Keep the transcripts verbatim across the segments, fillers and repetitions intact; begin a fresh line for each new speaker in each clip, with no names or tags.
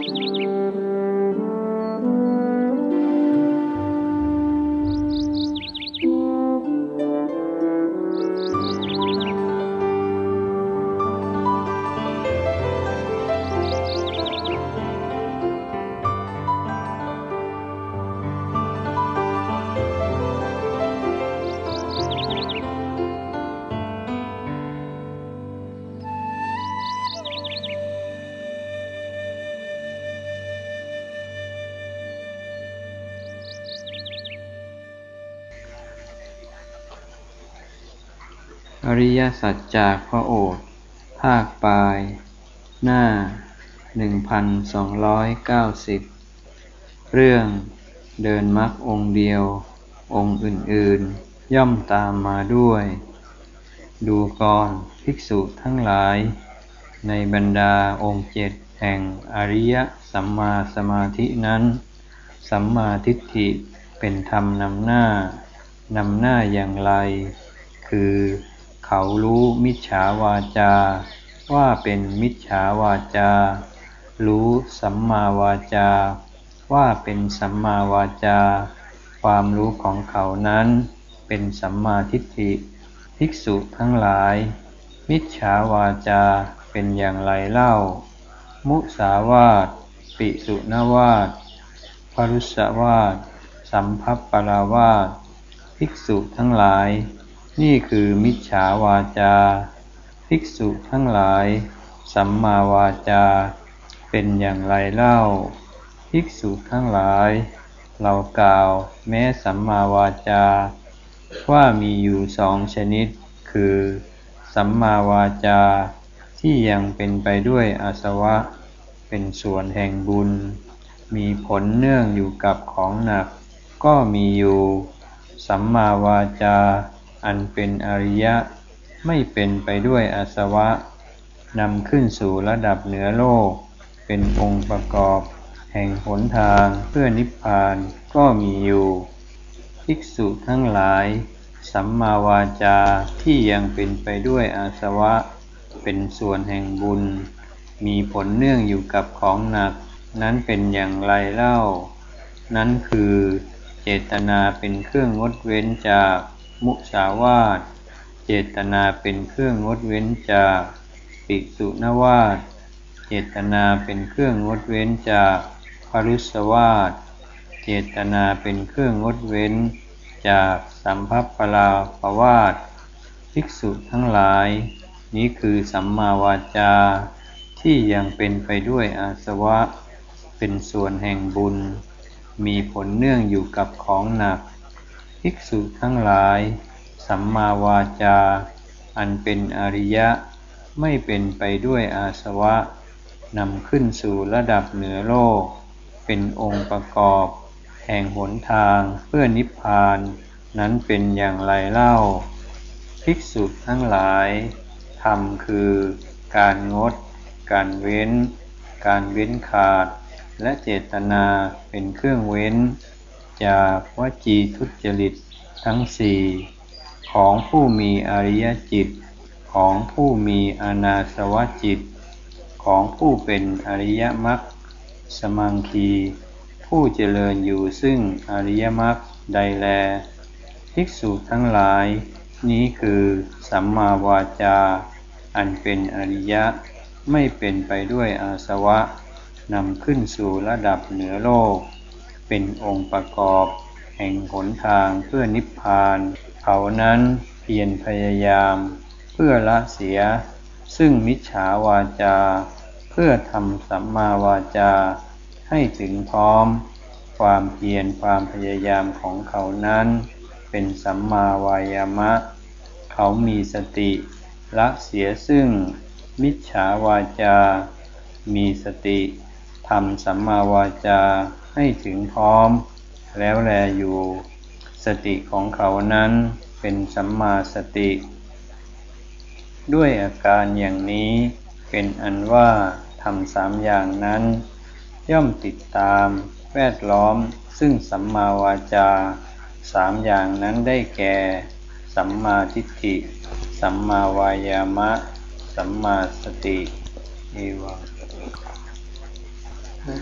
อริยสัจจากพระโอษฐ์ภาคปลายหน้าหนึ่งพันสองร้อยเก้าสิบเรื่องเดินมรรคองค์เดียวองค์อื่นๆย่อมตามมาด้วยดูก่อนภิกษุทั้งหลายในบรรดาองค์เจ็ดแห่งอริยสัมมาสมาธินั้นสัมมาทิฏฐิเป็นธรรมนำหน้านำหน้าอย่างไรคือเขารู้มิจฉาวาจาว่าเป็นมิจฉาวาจารู้สัมมาวาจาว่าเป็นสัมมาวาจาความรู้ของเขานั้นเป็นสัมมาทิฏฐิภิกษุทั้งหลายมิจฉาวาจาเป็นอย่างไรเล่ามุสาวาทปิสุนวาทพรุสวาทสัมภัปปลาวาทภิกษุทั้งหลายนี่คือมิจฉาวาจาภิกษุทั้งหลายสัมมาวาจาเป็นอย่างไรเล่าภิกษุทั้งหลายเรากล่าวแม้สัมมาวาจาว่ามีอยู่สองชนิดคือสัมมาวาจาที่ยังเป็นไปด้วยอาสวะเป็นส่วนแห่งบุญมีผลเนื่องอยู่กับของหนักก็มีอยู่สัมมาวาจาอันเป็นอริยะไม่เป็นไปด้วยอาสวะนำขึ้นสู่ระดับเหนือโลกเป็นองค์ประกอบแห่งหนทางเพื่อนิพพานก็มีอยู่ภิกษุทั้งหลายสัมมาวาจาที่ยังเป็นไปด้วยอาสวะเป็นส่วนแห่งบุญมีผลเนื่องอยู่กับของหนักนั้นเป็นอย่างไรเล่านั้นคือเจตนาเป็นเครื่องงดเว้นจากมุสาวาทเจตนาเป็นเครื่องงดเว้นจากปิสุนวาทเจตนาเป็นเครื่องงดเว้นจากพรุสวาทเจตนาเป็นเครื่องงดเว้นจากสัมภัปปลาวาทภิกษุทั้งหลายนี้คือสัมมาวาจาที่ยังเป็นไปด้วยอาสวะเป็นส่วนแห่งบุญมีผลเนื่องอยู่กับของหนักภิกษุทั้งหลายสัมมาวาจาอันเป็นอริยะไม่เป็นไปด้วยอาสวะนำขึ้นสู่ระดับเหนือโลกเป็นองค์ประกอบแห่งหนทางเพื่อนิพพานนั้นเป็นอย่างไรเล่าภิกษุทั้งหลายธรรมคือการงดการเว้นการเว้นขาดและเจตนาเป็นเครื่องเว้นจากวจีทุจริตทั้งสี่ของผู้มีอริยจิตของผู้มีอนาสวจิตของผู้เป็นอริยมรรคสมังคีผู้เจริญอยู่ซึ่งอริยมรรคใดแลภิกษุทั้งหลายนี้คือสัมมาวาจาอันเป็นอริยะไม่เป็นไปด้วยอาสวะนำขึ้นสู่ระดับเหนือโลกเป็นองค์ประกอบแห่งหนทางเพื่อนิพพานเขานั้นเพียรพยายามเพื่อละเสียซึ่งมิจฉาวาจาเพื่อทำสัมมาวาจาให้ถึงพร้อมความเพียรความพยายามของเขานั้นเป็นสัมมาวายามะเขามีสติละเสียซึ่งมิจฉาวาจามีสติทำสัมมาวาจาให้ถึงพร้อมแล้วแลอยู่สติของเขานั้นเป็นสัมมาสติด้วยอาการอย่างนี้เป็นอันว่าทำสามอย่างนั้นย่อมติดตามแวดล้อมซึ่งสัมมาวาจาสามอย่างนั้นได้แก่สัมมาทิฏฐิสัมมาวายามะสัมมาสติเอวังอ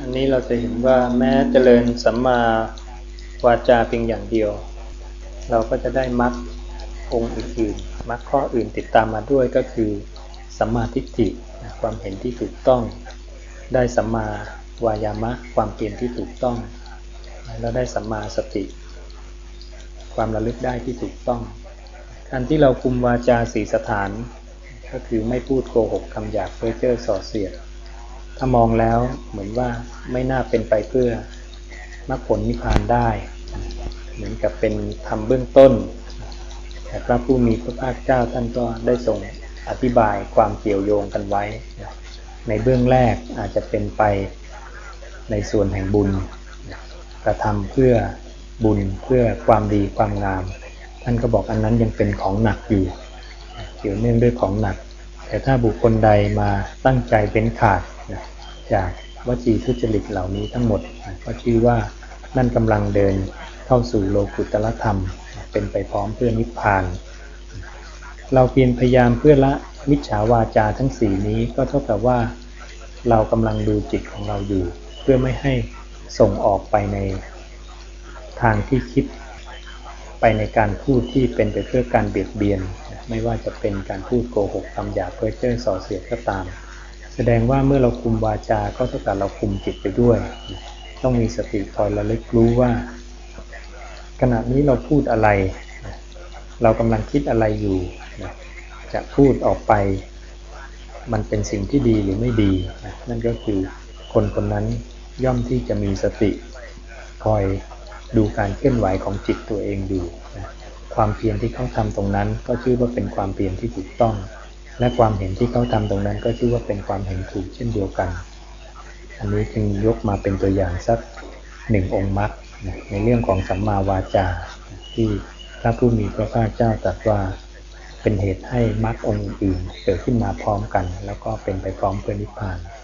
อันนี้เราจะเห็นว่าแม้เจริญสัมมาวาจาเพียงอย่างเดียวเราก็จะได้มรรคองค์อื่นๆมรรคข้ออื่นติดตามมาด้วยก็คือสัมมาทิฏฐิความเห็นที่ถูกต้องได้สัมมาวายามะความเพียรที่ถูกต้องแล้วได้สัมมาสติความระลึกได้ที่ถูกต้องการที่เราคุมวาจาสี่สถานก็คือไม่พูดโกหกคำหยาบเพ้อเจ้อส่อเสียดถ้ามองแล้วเหมือนว่าไม่น่าเป็นไปเพื่อมรรคผลนิพพานได้เหมือนกับเป็นธรรมเบื้องต้นแต่พระผู้มีพระภาคเจ้าท่านก็ได้ทรงอธิบายความเกี่ยวโยงกันไว้ในเบื้องแรกอาจจะเป็นไปในส่วนแห่งบุญกระทำเพื่อบุญเพื่อความดีความงามท่านก็บอกอันนั้นยังเป็นของหนักอยู่เกี่ยวเนื่องด้วยของหนักแต่ถ้าบุคคลใดมาตั้งใจเป็นขาดจากวจีทุจริตเหล่านี้ทั้งหมดก็ชื่อว่านั่นกำลังเดินเข้าสู่โลกุตตรธรรมเป็นไปพร้อมเพื่อนิพพานเราเพียรพยายามเพื่อละมิจฉาวาจาทั้งสี่นี้ก็เท่ากับว่าเรากำลังดูจิตของเราอยู่เพื่อไม่ให้ส่งออกไปในทางที่คิดไปในการพูดที่เป็นไปเพื่อการเบียดเบียนไม่ว่าจะเป็นการพูดโกหกคำหยาบเพ้อเจ้อส่อเสียดก็ตามแสดงว่าเมื่อเราคุมวาจาก็เท่ากับเราคุมจิตไปด้วยต้องมีสติคอยระลึกรู้ว่าขณะนี้เราพูดอะไรเรากำลังคิดอะไรอยู่จะพูดออกไปมันเป็นสิ่งที่ดีหรือไม่ดีนั่นก็คือคนคนนั้นย่อมที่จะมีสติคอยดูการเคลื่อนไหวของจิตตัวเองอยู่ความเพียรที่เขาทำตรงนั้นก็ชื่อว่าเป็นความเพียรที่ถูกต้องและความเห็นที่เขาทำตรงนั้นก็ชื่อว่าเป็นความเห็นถูกเช่นเดียวกันอันนี้จึงยกมาเป็นตัวอย่างสักหนึ่งองค์มรรคในเรื่องของสัมมาวาจาที่พระผู้มีพระภาคเจ้าตรัสว่าเป็นเหตุให้มรรคองค์อื่นเกิดขึ้นมาพร้อมกันแล้วก็เป็นไปพร้อมเพื่อนิพพาน